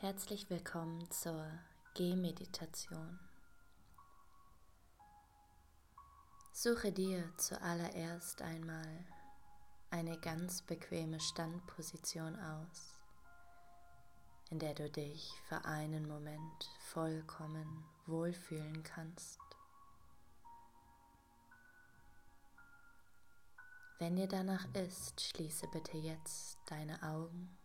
Herzlich willkommen zur Gehmeditation. Suche dir zuallererst einmal eine ganz bequeme Standposition aus, in der du dich für einen Moment vollkommen wohlfühlen kannst. Wenn dir danach ist, schließe bitte jetzt deine Augen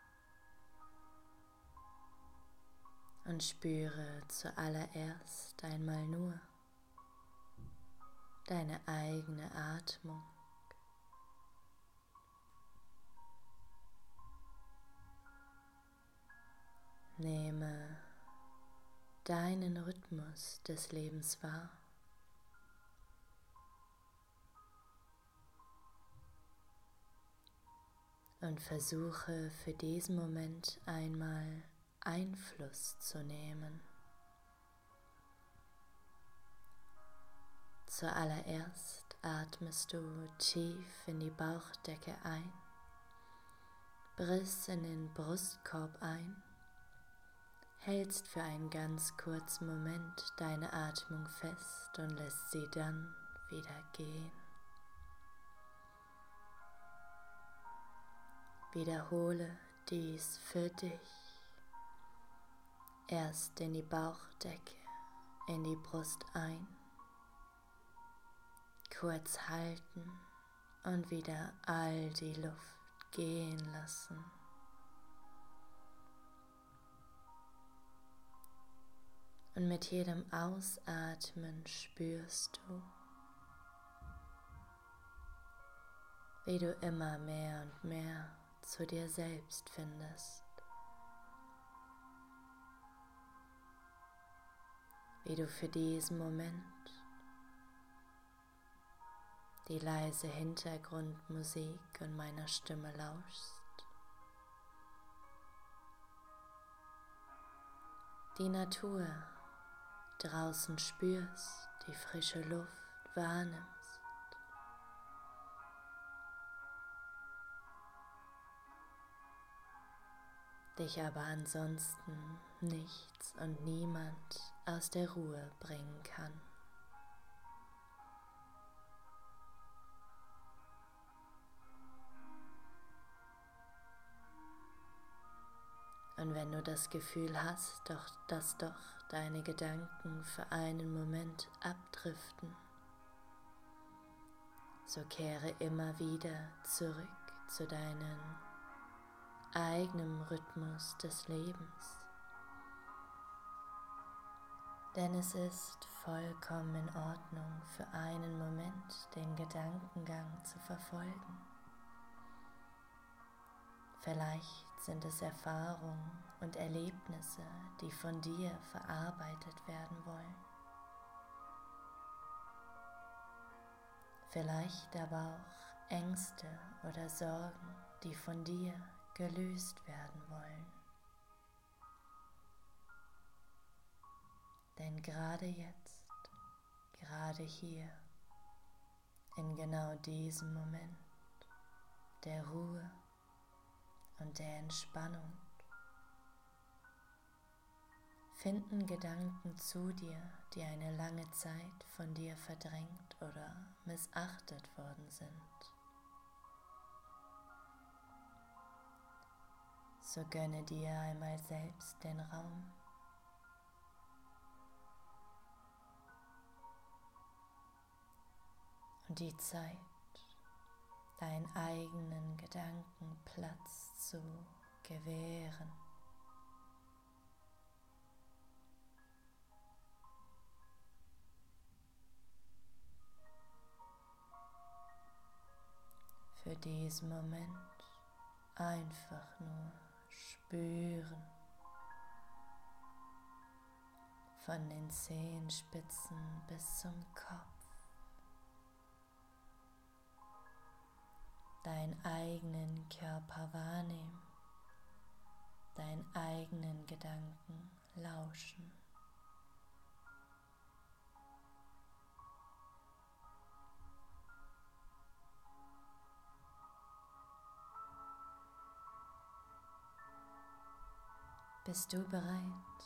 und spüre zuallererst einmal nur deine eigene Atmung. Nehme deinen Rhythmus des Lebens wahr. Und versuche für diesen Moment einmal Einfluss zu nehmen. Zuallererst atmest du tief in die Bauchdecke ein, brichst in den Brustkorb ein, hältst für einen ganz kurzen Moment deine Atmung fest und lässt sie dann wieder gehen. Wiederhole dies für dich. Erst in die Bauchdecke, in die Brust ein, kurz halten und wieder all die Luft gehen lassen. Und mit jedem Ausatmen spürst du, wie du immer mehr und mehr zu dir selbst findest. Wie du für diesen Moment die leise Hintergrundmusik und meiner Stimme lauschst, die Natur draußen spürst, die frische Luft wahrnimmst, dich aber ansonsten nichts und niemand aus der Ruhe bringen kann. Und wenn du das Gefühl hast, dass deine Gedanken für einen Moment abdriften, so kehre immer wieder zurück zu deinem eigenen Rhythmus des Lebens. Denn es ist vollkommen in Ordnung, für einen Moment den Gedankengang zu verfolgen. Vielleicht sind es Erfahrungen und Erlebnisse, die von dir verarbeitet werden wollen. Vielleicht aber auch Ängste oder Sorgen, die von dir gelöst werden wollen. Denn gerade jetzt, gerade hier, in genau diesem Moment der Ruhe und der Entspannung, finden Gedanken zu dir, die eine lange Zeit von dir verdrängt oder missachtet worden sind. So gönne dir einmal selbst den Raum. Und die Zeit, deinen eigenen Gedanken Platz zu gewähren. Für diesen Moment einfach nur spüren, von den Zehenspitzen bis zum Kopf. Deinen eigenen Körper wahrnehmen, deinen eigenen Gedanken lauschen. Bist du bereit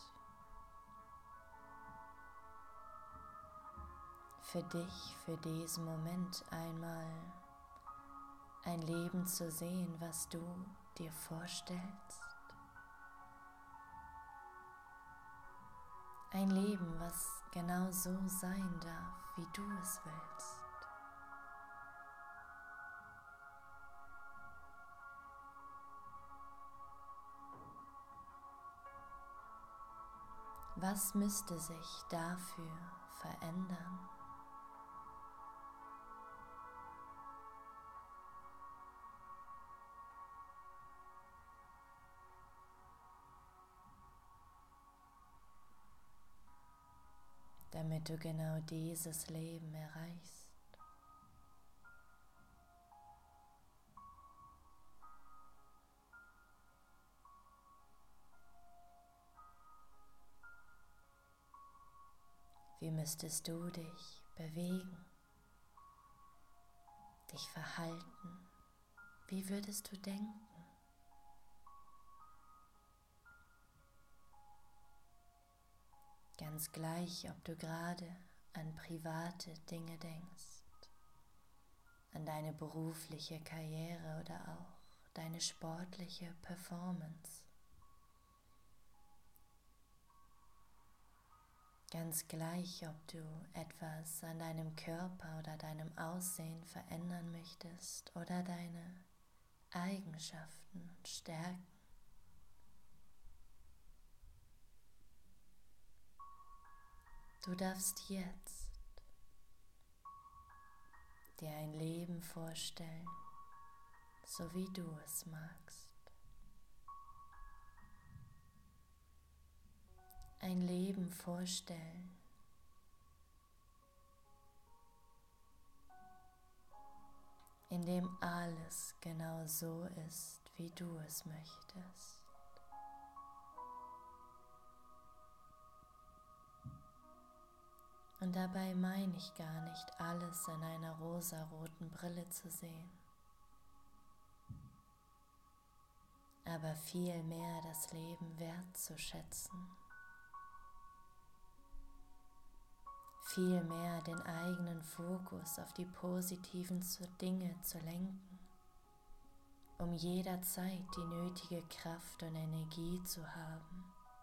für dich, für diesen Moment einmal ein Leben zu sehen, was du dir vorstellst? Ein Leben, was genau so sein darf, wie du es willst. Was müsste sich dafür verändern? Damit du genau dieses Leben erreichst. Wie müsstest du dich bewegen, dich verhalten? Wie würdest du denken? Ganz gleich, ob du gerade an private Dinge denkst, an deine berufliche Karriere oder auch deine sportliche Performance. Ganz gleich, ob du etwas an deinem Körper oder deinem Aussehen verändern möchtest oder deine Eigenschaften und Stärken. Du darfst jetzt dir ein Leben vorstellen, so wie du es magst. Ein Leben vorstellen, in dem alles genau so ist, wie du es möchtest. Und dabei meine ich gar nicht, alles in einer rosaroten Brille zu sehen, aber vielmehr das Leben wertzuschätzen, vielmehr den eigenen Fokus auf die positiven Dinge zu lenken, um jederzeit die nötige Kraft und Energie zu haben,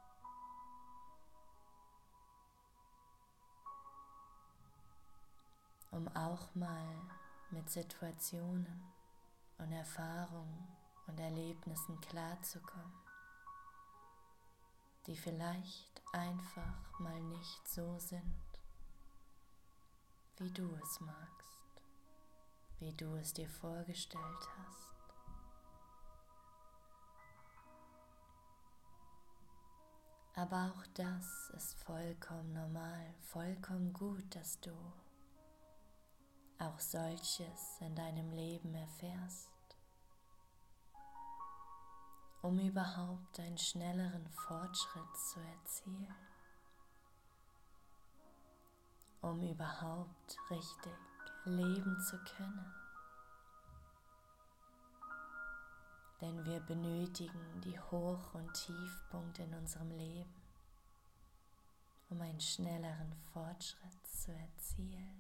um auch mal mit Situationen und Erfahrungen und Erlebnissen klarzukommen, die vielleicht einfach mal nicht so sind, wie du es magst, wie du es dir vorgestellt hast. Aber auch das ist vollkommen normal, vollkommen gut, dass du auch solches in deinem Leben erfährst, um überhaupt einen schnelleren Fortschritt zu erzielen, um überhaupt richtig leben zu können. Denn wir benötigen die Hoch- und Tiefpunkte in unserem Leben, um einen schnelleren Fortschritt zu erzielen,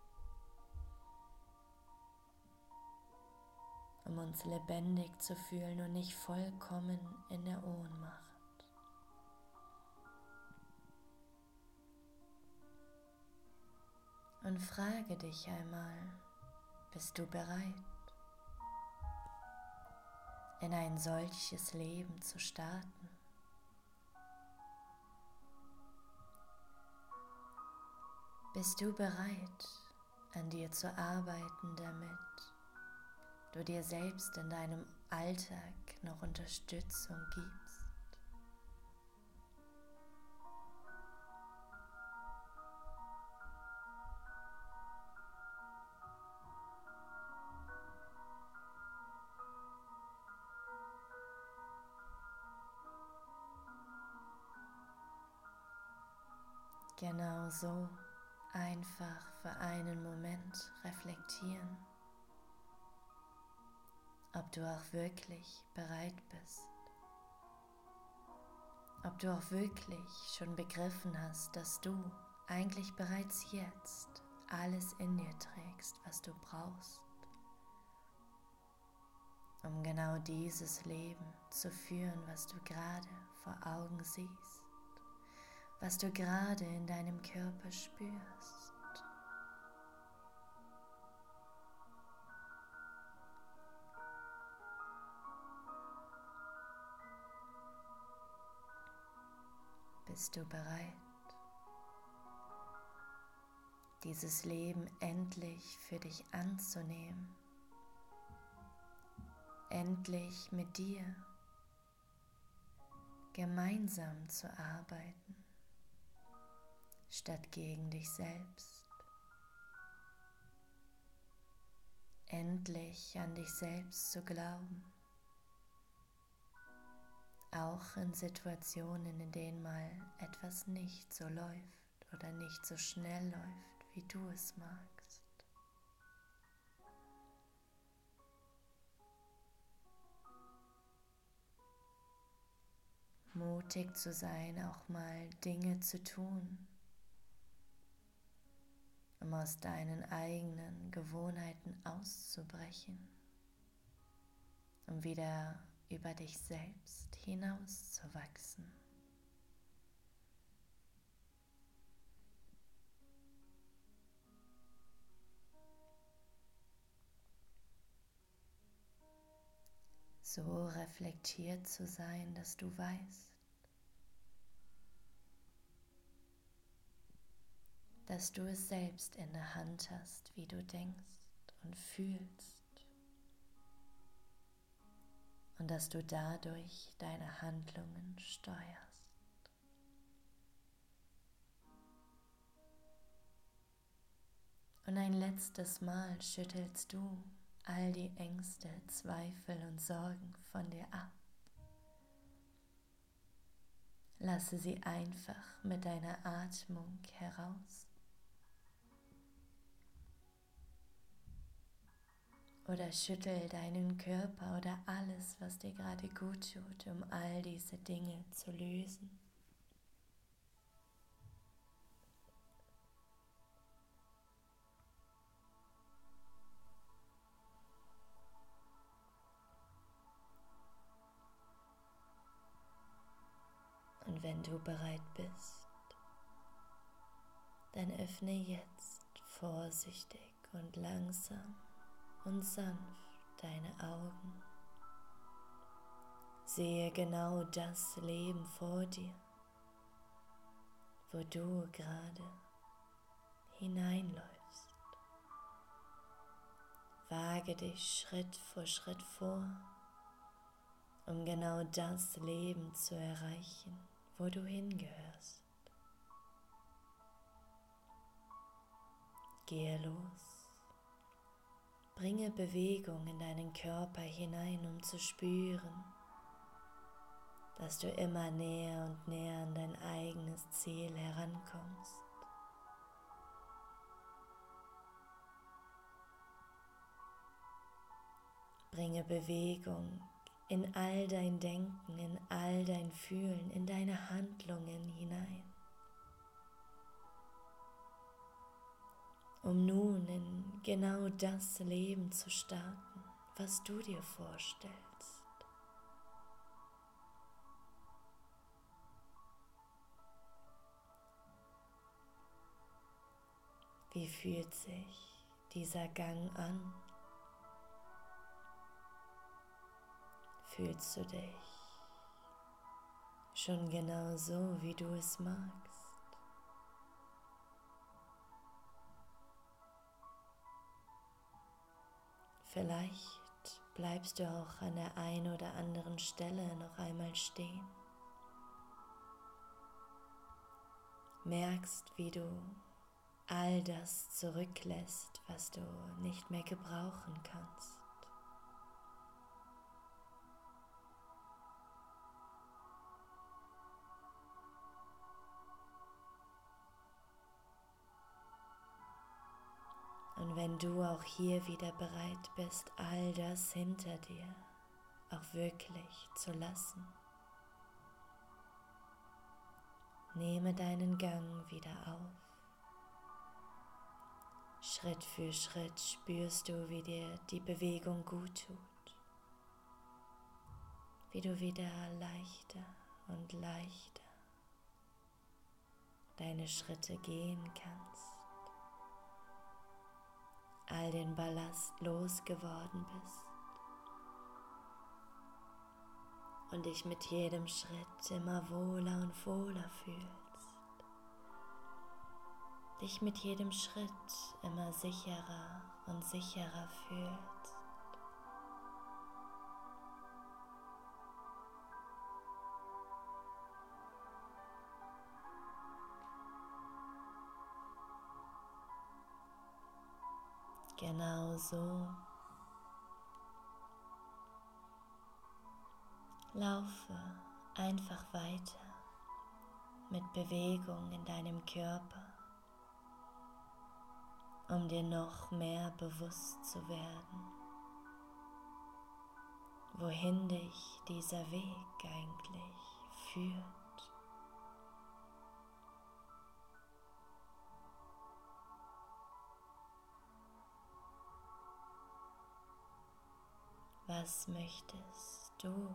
um uns lebendig zu fühlen und nicht vollkommen in der Ohnmacht. Und frage dich einmal, bist du bereit, in ein solches Leben zu starten? Bist du bereit, an dir zu arbeiten, damit du dir selbst in deinem Alltag noch Unterstützung gibst? Genau so, einfach für einen Moment reflektieren, ob du auch wirklich bereit bist, ob du auch wirklich schon begriffen hast, dass du eigentlich bereits jetzt alles in dir trägst, was du brauchst, um genau dieses Leben zu führen, was du gerade vor Augen siehst, was du gerade in deinem Körper spürst. Bist du bereit, dieses Leben endlich für dich anzunehmen, endlich mit dir gemeinsam zu arbeiten, statt gegen dich selbst, endlich an dich selbst zu glauben, auch in Situationen, in denen mal etwas nicht so läuft oder nicht so schnell läuft, wie du es magst. Mutig zu sein, auch mal Dinge zu tun, um aus deinen eigenen Gewohnheiten auszubrechen, um wieder über dich selbst hinauszuwachsen. So reflektiert zu sein, dass du weißt, dass du es selbst in der Hand hast, wie du denkst und fühlst, und dass du dadurch deine Handlungen steuerst. Und ein letztes Mal schüttelst du all die Ängste, Zweifel und Sorgen von dir ab. Lasse sie einfach mit deiner Atmung heraus. Oder schüttel deinen Körper oder alles, was dir gerade gut tut, um all diese Dinge zu lösen. Und wenn du bereit bist, dann öffne jetzt vorsichtig und langsam und sanft deine Augen. Sehe genau das Leben vor dir, wo du gerade hineinläufst. Wage dich Schritt für Schritt vor, um genau das Leben zu erreichen, wo du hingehörst. Gehe los. Bringe Bewegung in deinen Körper hinein, um zu spüren, dass du immer näher und näher an dein eigenes Ziel herankommst. Bringe Bewegung in all dein Denken, in all dein Fühlen, in deine Handlungen hinein, um nun in genau das Leben zu starten, was du dir vorstellst. Wie fühlt sich dieser Gang an? Fühlst du dich schon genau so, wie du es magst? Vielleicht bleibst du auch an der einen oder anderen Stelle noch einmal stehen. Merkst, wie du all das zurücklässt, was du nicht mehr gebrauchen kannst. Und wenn du auch hier wieder bereit bist, all das hinter dir auch wirklich zu lassen, Nehme deinen Gang wieder auf. Schritt für Schritt spürst du, wie dir die Bewegung gut tut, wie du wieder leichter und leichter deine Schritte gehen kannst, all den Ballast losgeworden bist und dich mit jedem Schritt immer wohler und wohler fühlst, dich mit jedem Schritt immer sicherer und sicherer fühlst. Genau so. Laufe einfach weiter mit Bewegung in deinem Körper, um dir noch mehr bewusst zu werden, wohin dich dieser Weg eigentlich führt. Was möchtest du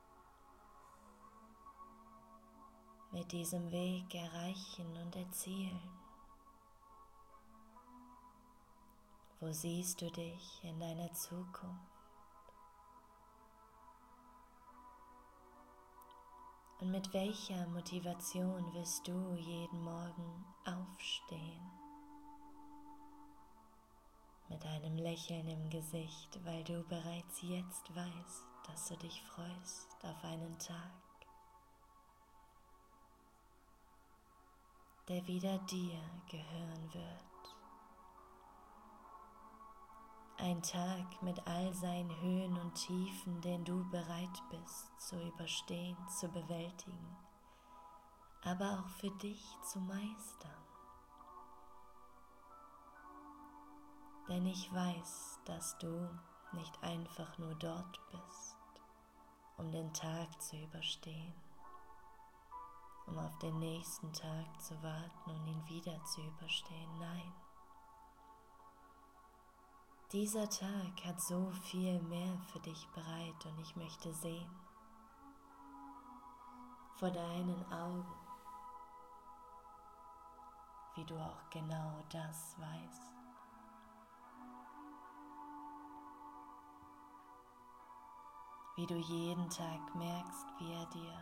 mit diesem Weg erreichen und erzielen? Wo siehst du dich in deiner Zukunft? Und mit welcher Motivation wirst du jeden Morgen aufstehen? Mit einem Lächeln im Gesicht, weil du bereits jetzt weißt, dass du dich freust auf einen Tag, der wieder dir gehören wird. Ein Tag mit all seinen Höhen und Tiefen, den du bereit bist zu überstehen, zu bewältigen, aber auch für dich zu meistern. Denn ich weiß, dass du nicht einfach nur dort bist, um den Tag zu überstehen, um auf den nächsten Tag zu warten und ihn wieder zu überstehen. Nein, dieser Tag hat so viel mehr für dich bereit und ich möchte sehen, vor deinen Augen, wie du auch genau das weißt. Wie du jeden Tag merkst, wie er dir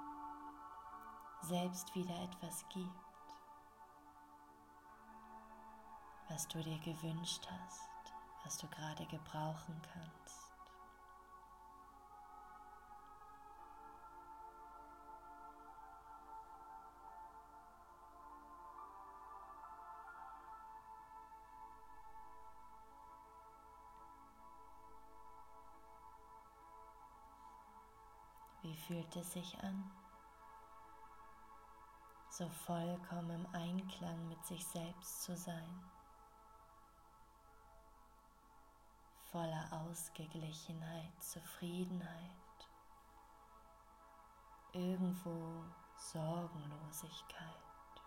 selbst wieder etwas gibt, was du dir gewünscht hast, was du gerade gebrauchen kannst. Wie fühlt es sich an, so vollkommen im Einklang mit sich selbst zu sein, voller Ausgeglichenheit, Zufriedenheit, irgendwo Sorgenlosigkeit?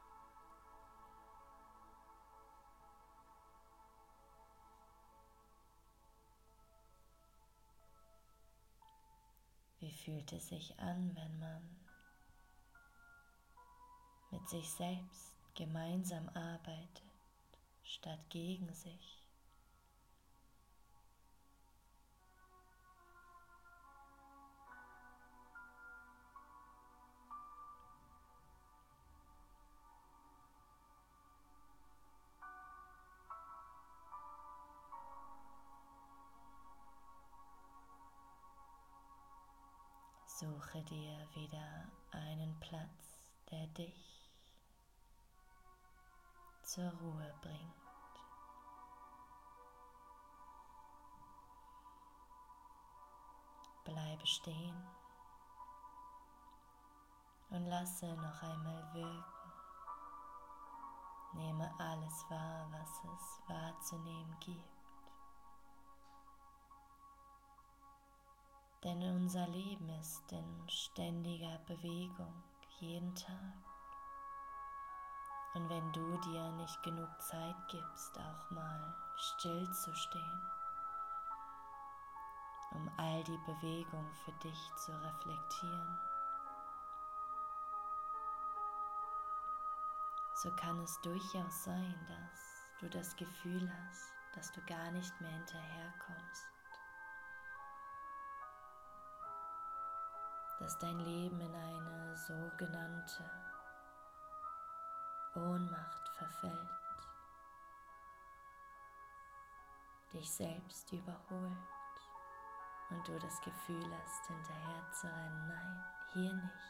Wie fühlt es sich an, wenn man mit sich selbst gemeinsam arbeitet, statt gegen sich? Suche dir wieder einen Platz, der dich zur Ruhe bringt. Bleibe stehen und lasse noch einmal wirken. Nehme alles wahr, was es wahrzunehmen gibt. Denn unser Leben ist in ständiger Bewegung, jeden Tag. Und wenn du dir nicht genug Zeit gibst, auch mal still zu stehen, um all die Bewegung für dich zu reflektieren, so kann es durchaus sein, dass du das Gefühl hast, dass du gar nicht mehr hinterherkommst, dass dein Leben in eine sogenannte Ohnmacht verfällt, dich selbst überholt und du das Gefühl hast, hinterher zu rennen. Nein, hier nicht.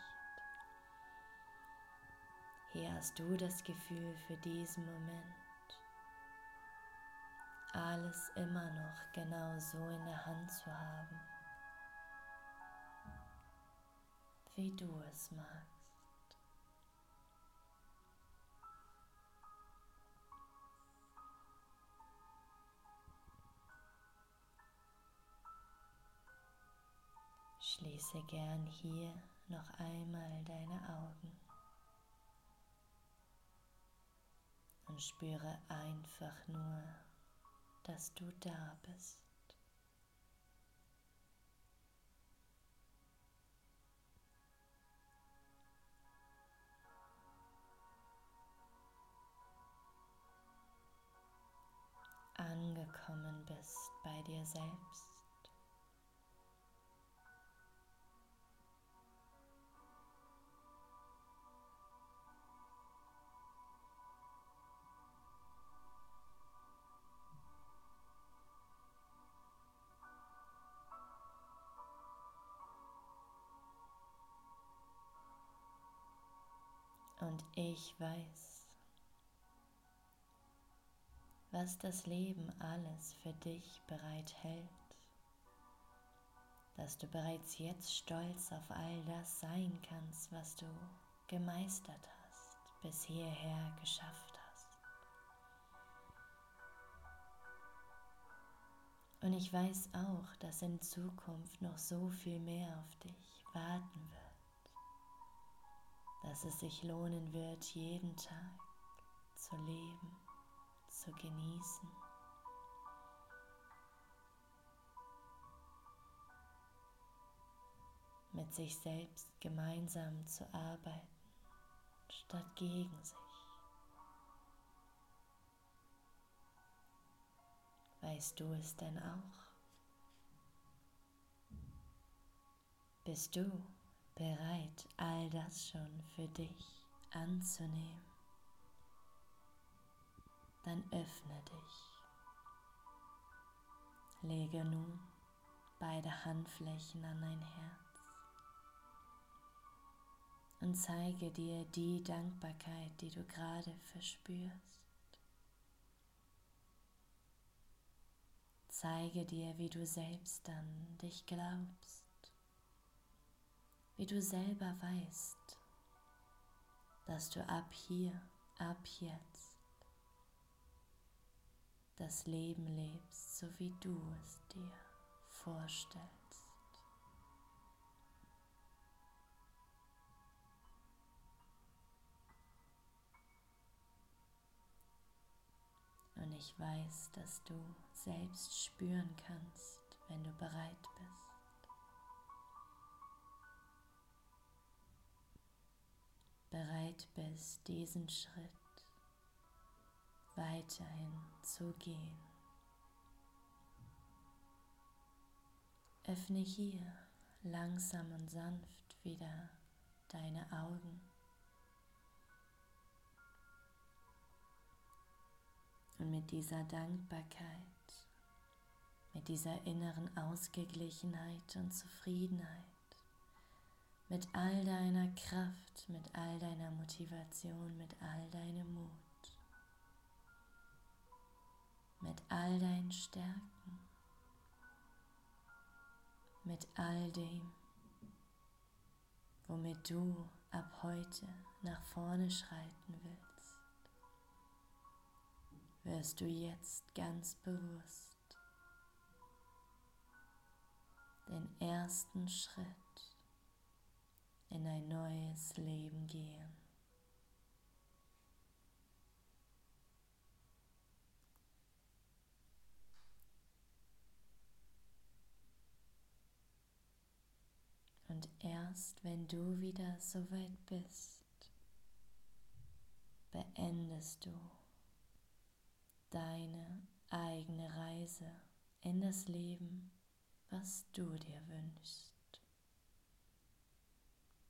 Hier hast du das Gefühl für diesen Moment, alles immer noch genau so in der Hand zu haben, wie du es magst. Schließe gern hier noch einmal deine Augen und spüre einfach nur, dass du da bist. Angekommen bist bei dir selbst. Und ich weiß, was das Leben alles für dich bereithält, dass du bereits jetzt stolz auf all das sein kannst, was du gemeistert hast, bis hierher geschafft hast. Und ich weiß auch, dass in Zukunft noch so viel mehr auf dich warten wird, dass es sich lohnen wird, jeden Tag zu leben, zu genießen. Mit sich selbst gemeinsam zu arbeiten, statt gegen sich. Weißt du es denn auch? Bist du bereit, all das schon für dich anzunehmen? Dann öffne dich. Lege nun beide Handflächen an dein Herz und zeige dir die Dankbarkeit, die du gerade verspürst. Zeige dir, wie du selbst an dich glaubst, wie du selber weißt, dass du ab hier, ab jetzt das Leben lebst, so wie du es dir vorstellst. Und ich weiß, dass du selbst spüren kannst, wenn du bereit bist. Bereit bist, diesen Schritt weiterhin zu gehen. Öffne hier langsam und sanft wieder deine Augen und mit dieser Dankbarkeit, mit dieser inneren Ausgeglichenheit und Zufriedenheit, mit all deiner Kraft, mit all deiner Motivation, mit all deinem Mut, mit all deinen Stärken, mit all dem, womit du ab heute nach vorne schreiten willst, wirst du jetzt ganz bewusst den ersten Schritt in ein neues Leben gehen. Und erst wenn du wieder so weit bist, beendest du deine eigene Reise in das Leben, was du dir wünschst.